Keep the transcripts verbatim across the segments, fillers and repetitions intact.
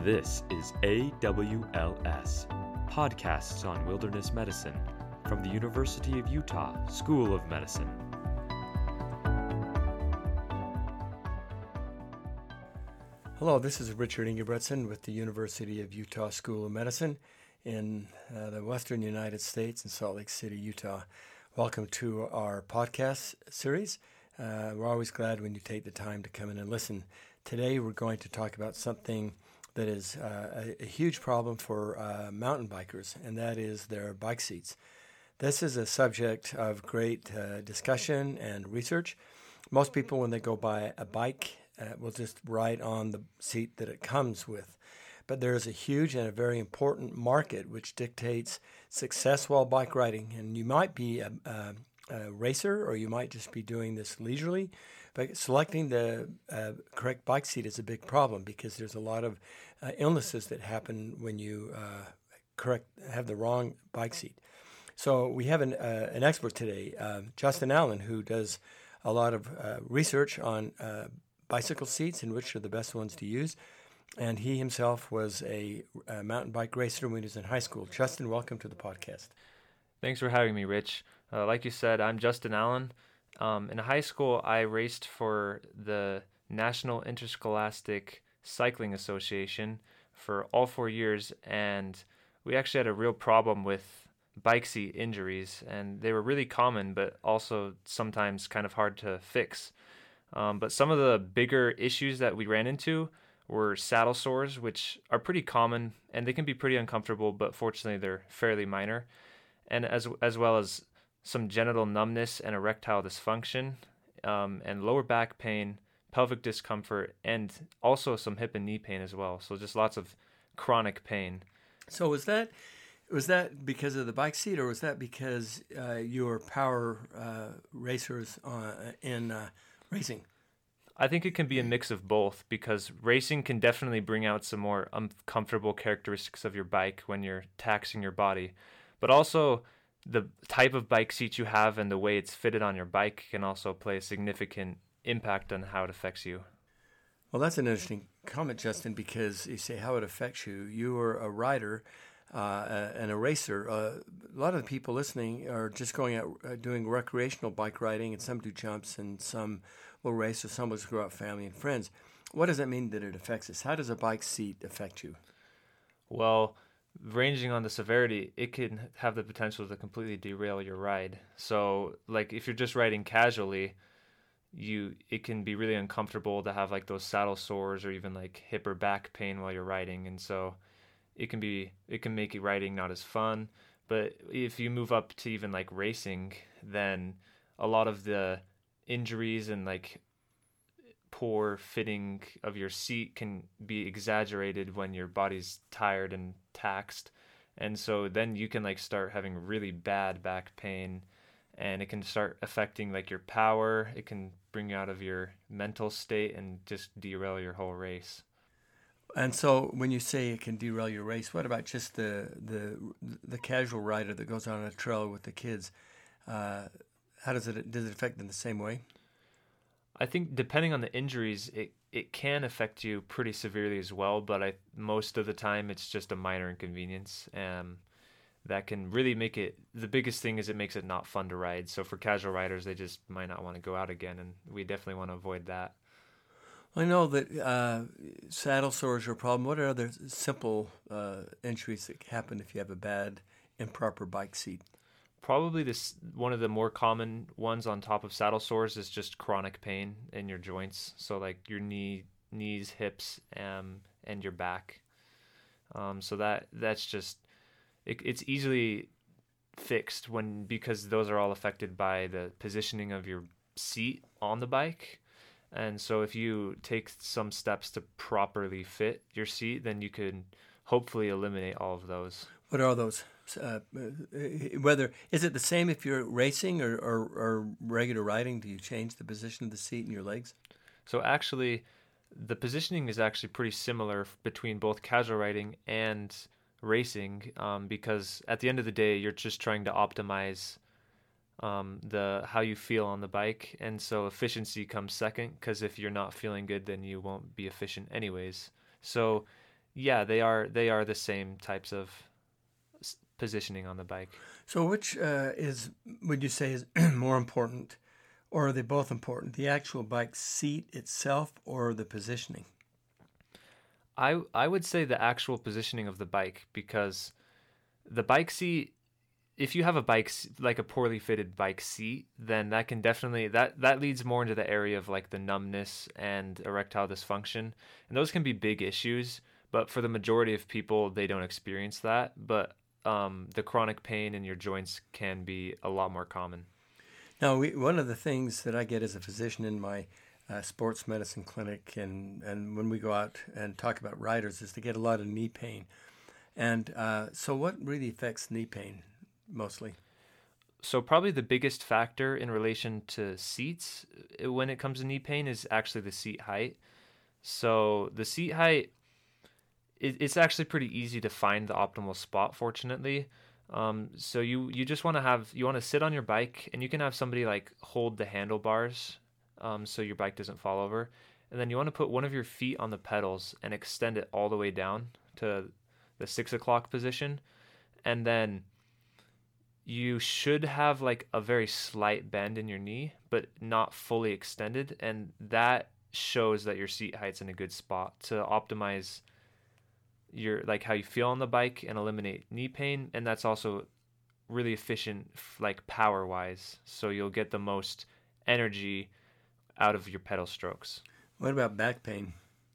This is A W L S, Podcasts on Wilderness Medicine, from the University of Utah School of Medicine. Hello, this is Richard Ingebretson with the University of Utah School of Medicine in uh, the western United States in Salt Lake City, Utah. Welcome to our podcast series. Uh, we're always glad when you take the time to come in and listen. Today we're going to talk about something that is uh, a, a huge problem for uh, mountain bikers, and that is their bike seats. This is a subject of great uh, discussion and research. Most people, when they go buy a bike, uh, will just ride on the seat that it comes with. But there is a huge and a very important market which dictates success while bike riding. And you might be a, a, a racer, or you might just be doing this leisurely. But selecting the uh, correct bike seat is a big problem because there's a lot of uh, illnesses that happen when you uh, correct have the wrong bike seat. So we have an, uh, an expert today, uh, Justin Allen, who does a lot of uh, research on uh, bicycle seats and which are the best ones to use. And he himself was a, a mountain bike racer when he was in high school. Justin, welcome to the podcast. Thanks for having me, Rich. Uh, like you said, I'm Justin Allen. Um, in high school, I raced for the National Interscholastic Cycling Association for all four years, and we actually had a real problem with bike seat injuries, and they were really common, but also sometimes kind of hard to fix. Um, but some of the bigger issues that we ran into were saddle sores, which are pretty common, and they can be pretty uncomfortable, but fortunately they're fairly minor, and as as well as some genital numbness and erectile dysfunction, um, and lower back pain, pelvic discomfort, and also some hip and knee pain as well. So just lots of chronic pain. So was that was that because of the bike seat, or was that because uh, you were power uh, racers uh, in uh, racing? I think it can be a mix of both, because racing can definitely bring out some more uncomfortable characteristics of your bike when you're taxing your body. But also, the type of bike seat you have and the way it's fitted on your bike can also play a significant impact on how it affects you. Well, that's an interesting comment, Justin, because you say how it affects you. You are a rider uh, and a racer. Uh, a lot of the people listening are just going out uh, doing recreational bike riding, and some do jumps, and some will race, or some will just go out with family and friends. What does that mean that it affects us? How does a bike seat affect you? Well, ranging on the severity, it can have the potential to completely derail your ride. So, like, if you're just riding casually, you it can be really uncomfortable to have like those saddle sores or even like hip or back pain while you're riding, and so it can be it can make riding not as fun. But if you move up to even like racing, then a lot of the injuries and like poor fitting of your seat can be exaggerated when your body's tired and taxed, and so then you can like start having really bad back pain, and it can start affecting like your power. It can bring you out of your mental state and just derail your whole race. And so when you say it can derail your race, what about just the the the casual rider that goes on a trail with the kids? Uh, how does it does it affect them the same way? I think depending on the injuries, it, it can affect you pretty severely as well, but I most of the time it's just a minor inconvenience. Um, that can really make it, the biggest thing is it makes it not fun to ride. So for casual riders, they just might not want to go out again, and we definitely want to avoid that. I know that uh, saddle sores are a problem. What are other simple uh, injuries that happen if you have a bad, improper bike seat? Probably this one of the more common ones on top of saddle sores is just chronic pain in your joints. So like your knee, knees, hips, um, and your back. Um, so that that's just it, it's easily fixed when because those are all affected by the positioning of your seat on the bike. And so if you take some steps to properly fit your seat, then you can hopefully eliminate all of those. What are those? Uh, whether is it the same if you're racing or, or, or regular riding? Do you change the position of the seat and your legs? So actually, the positioning is actually pretty similar between both casual riding and racing, um, because at the end of the day, you're just trying to optimize um, the how you feel on the bike, and so efficiency comes second. Because if you're not feeling good, then you won't be efficient anyways. So Yeah, they are they are the same types of s- positioning on the bike. So which uh, is, would you say, is more important, or are they both important? The actual bike seat itself or the positioning? I I would say the actual positioning of the bike, because the bike seat, if you have a bike s- like a poorly fitted bike seat, then that can definitely that that leads more into the area of like the numbness and erectile dysfunction, and those can be big issues. But for the majority of people, they don't experience that. But um, the chronic pain in your joints can be a lot more common. Now, we, one of the things that I get as a physician in my uh, sports medicine clinic, and, and when we go out and talk about riders, is to get a lot of knee pain. And uh, so what really affects knee pain mostly? So probably the biggest factor in relation to seats uh, when it comes to knee pain is actually the seat height. So the seat height, it, it's actually pretty easy to find the optimal spot, fortunately. Um, so you you just want to have you want to sit on your bike, and you can have somebody like hold the handlebars, um, so your bike doesn't fall over, and then you want to put one of your feet on the pedals and extend it all the way down to the six o'clock position, and then you should have like a very slight bend in your knee, but not fully extended, and that shows that your seat height's in a good spot to optimize your like how you feel on the bike and eliminate knee pain. And that's also really efficient like power wise, so you'll get the most energy out of your pedal strokes. What about back pain?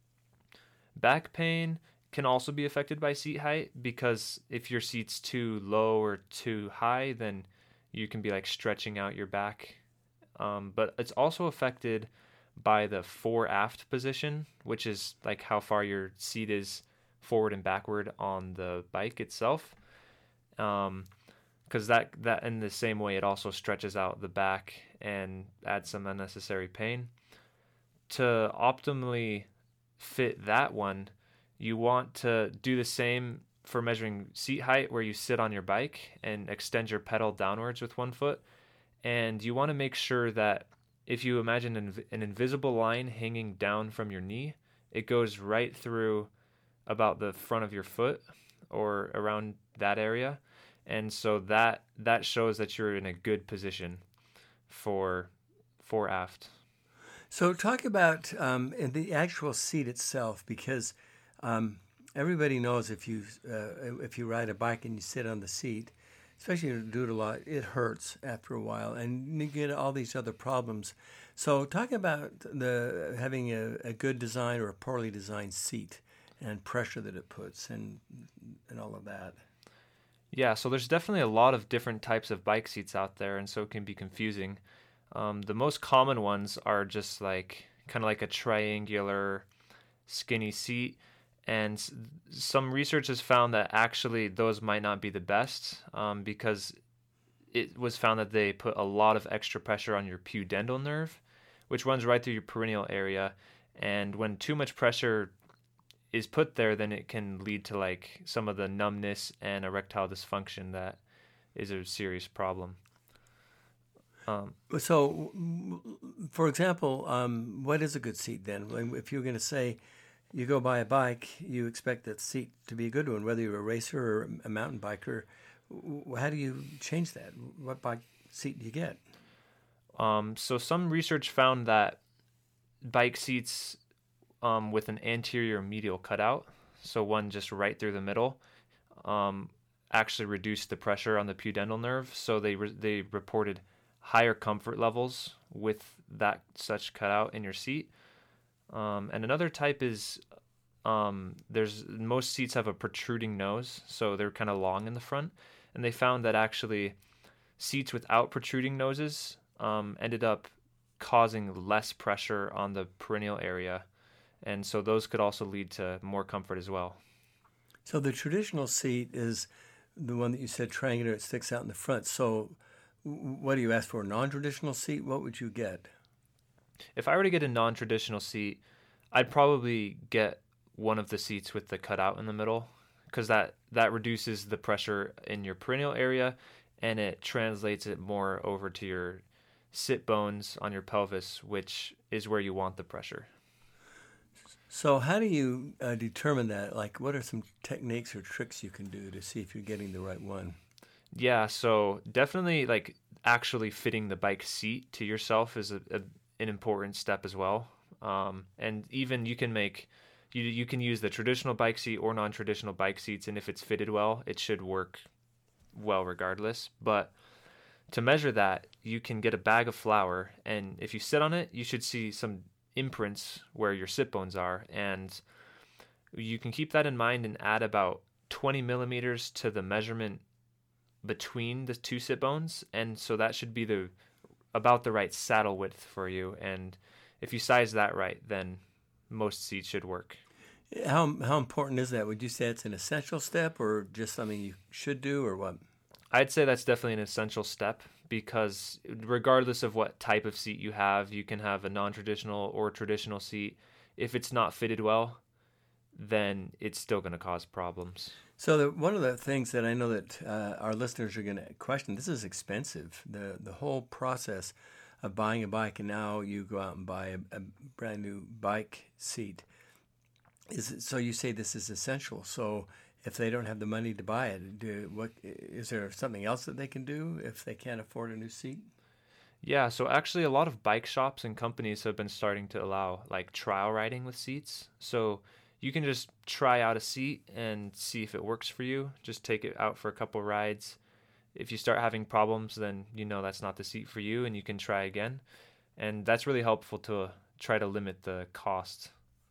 Back pain can also be affected by seat height, because if your seat's too low or too high, then you can be like stretching out your back. Um, but it's also affected by the fore aft position, which is like how far your seat is forward and backward on the bike itself. Um, because that that in the same way, it also stretches out the back and adds some unnecessary pain. To optimally fit that one, you want to do the same for measuring seat height, where you sit on your bike and extend your pedal downwards with one foot. And you want to make sure that if you imagine an, an invisible line hanging down from your knee, it goes right through about the front of your foot or around that area. And so that that shows that you're in a good position for for aft. So talk about um, in the actual seat itself, because um, everybody knows if you uh, if you ride a bike and you sit on the seat, especially if you do it a lot, it hurts after a while, and you get all these other problems. So talk about the having a, a good design or a poorly designed seat and pressure that it puts, and and all of that. Yeah, so there's definitely a lot of different types of bike seats out there, and so it can be confusing. Um, the most common ones are just like kind of like a triangular, skinny seat, and s- some research has found that actually those might not be the best, um, because it was found that they put a lot of extra pressure on your pudendal nerve, which runs right through your perineal area, and when too much pressure is put there, then it can lead to like some of the numbness and erectile dysfunction that is a serious problem. Um, So, for example, um, what is a good seat then? When- If you're going to say you go buy a bike, you expect that seat to be a good one, whether you're a racer or a mountain biker. W- How do you change that? What bike seat do you get? um, so some research found that bike seats um, with an anterior medial cutout, so one just right through the middle, um, actually reduced the pressure on the pudendal nerve. So they re- they reported higher comfort levels with that such cutout in your seat. Um, and another type is um, there's most seats have a protruding nose, so they're kind of long in the front, and they found that actually seats without protruding noses um, ended up causing less pressure on the perineal area, and so those could also lead to more comfort as well. So the traditional seat is the one that you said triangular. It sticks out in the front. So, w- what do you ask for? A non-traditional seat? What would you get? If I were to get a non-traditional seat, I'd probably get one of the seats with the cutout in the middle, because that that reduces the pressure in your perineal area, and it translates it more over to your sit bones on your pelvis, which is where you want the pressure. So how do you uh, determine that? Like, what are some techniques or tricks you can do to see if you're getting the right one? Yeah, so definitely like actually fitting the bike seat to yourself is a, a, an important step as well. Um, and even you can make you you can use the traditional bike seat or non-traditional bike seats, and if it's fitted well, it should work well regardless. But to measure that, you can get a bag of flour, and if you sit on it, you should see some imprints where your sit bones are, and you can keep that in mind and add about twenty millimeters to the measurement between the two sit bones, and so that should be the about the right saddle width for you. And if you size that right, then most seats should work. How how important is that? Would you say it's an essential step, or just something you should do, or what? I'd say that's definitely an essential step, because regardless of what type of seat you have, you can have a non-traditional or traditional seat. If it's not fitted well, then it's still going to cause problems. So the, one of the things that I know that uh, our listeners are going to question, this is expensive. The the whole process of buying a bike, and now you go out and buy a, a brand new bike seat. Is it, so you say this is essential. So if they don't have the money to buy it, do, what is there something else that they can do if they can't afford a new seat? Yeah, so actually a lot of bike shops and companies have been starting to allow like trial riding with seats. So you can just try out a seat and see if it works for you. Just take it out for a couple rides. If you start having problems, then you know that's not the seat for you, and you can try again. And that's really helpful to try to limit the cost.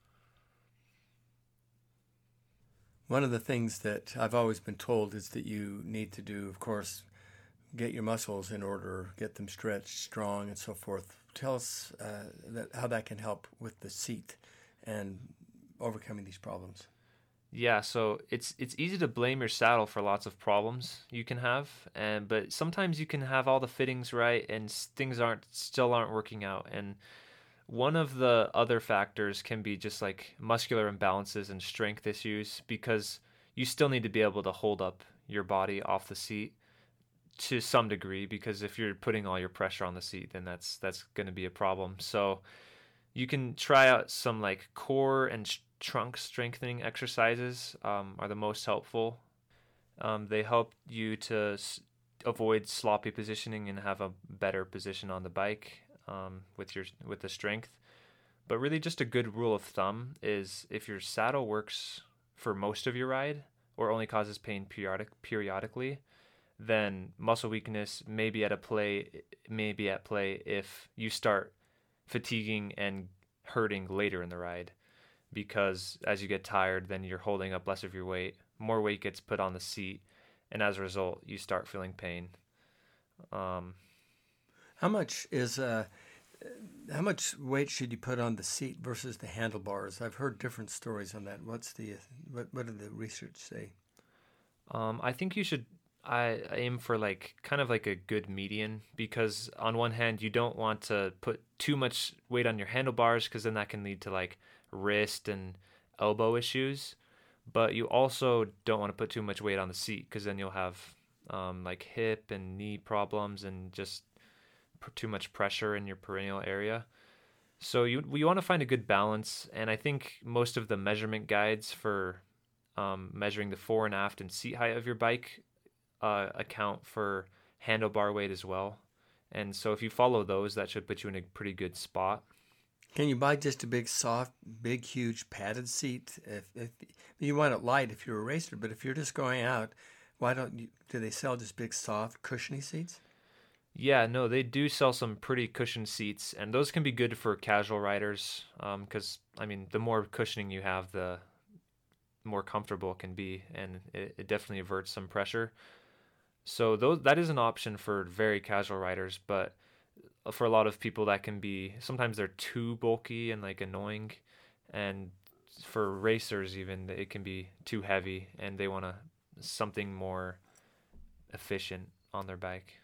One of the things that I've always been told is that you need to do, of course, get your muscles in order, get them stretched, strong, and so forth. Tell us uh, that, how that can help with the seat and overcoming these problems. Yeah, so it's it's easy to blame your saddle for lots of problems you can have, and but sometimes you can have all the fittings right and things aren't still aren't working out. And one of the other factors can be just like muscular imbalances and strength issues, because you still need to be able to hold up your body off the seat to some degree, because if you're putting all your pressure on the seat, then that's that's going to be a problem. So you can try out some like core and sh- trunk strengthening exercises um, are the most helpful. Um, they help you to s- avoid sloppy positioning and have a better position on the bike um, with your with the strength. But really, just a good rule of thumb is if your saddle works for most of your ride or only causes pain periodic periodically, then muscle weakness may be at a play may be at play if you start fatiguing and hurting later in the ride, because as you get tired, then you're holding up less of your weight, more weight gets put on the seat, and as a result, you start feeling pain. Um, how much is uh, how much weight should you put on the seat versus the handlebars? I've heard different stories on that. What's the what? What did the research say? Um, I think you should. I aim for like kind of like a good median, because on one hand you don't want to put too much weight on your handlebars, because then that can lead to like wrist and elbow issues, but you also don't want to put too much weight on the seat, because then you'll have um, like hip and knee problems and just put too much pressure in your perineal area. So you you want to find a good balance, and I think most of the measurement guides for um, measuring the fore and aft and seat height of your bike Uh, account for handlebar weight as well. And so if you follow those, that should put you in a pretty good spot. Can you buy just a big, soft, big, huge padded seat? If, if you want it light if you're a racer, but if you're just going out, why don't you, do they sell just big, soft, cushiony seats? Yeah, no, they do sell some pretty cushioned seats, and those can be good for casual riders, because, um, I mean, the more cushioning you have, the more comfortable it can be, and it, it definitely averts some pressure. So those that is an option for very casual riders, but for a lot of people that can be, sometimes they're too bulky and like annoying, and for racers even it can be too heavy and they want to something more efficient on their bike.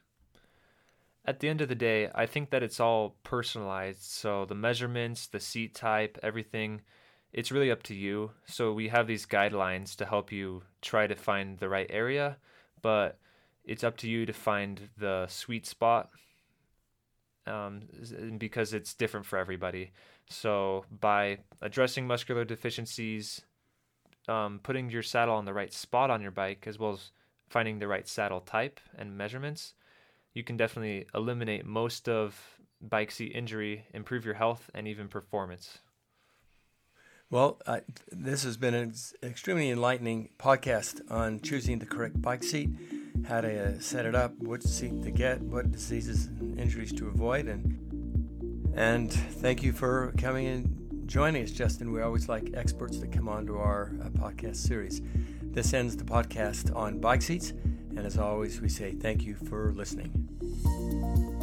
At the end of the day, I think that it's all personalized. So the measurements, the seat type, everything, it's really up to you. So we have these guidelines to help you try to find the right area, but it's up to you to find the sweet spot um, because it's different for everybody. So by addressing muscular deficiencies, um, putting your saddle on the right spot on your bike, as well as finding the right saddle type and measurements, you can definitely eliminate most of bike seat injury, improve your health, and even performance. Well, uh, this has been an extremely enlightening podcast on choosing the correct bike seat, how to uh, set it up, what seat to get, what diseases and injuries to avoid. And and thank you for coming and joining us, Justin. We always like experts that come onto our uh, podcast series. This ends the podcast on bike seats. And as always, we say thank you for listening.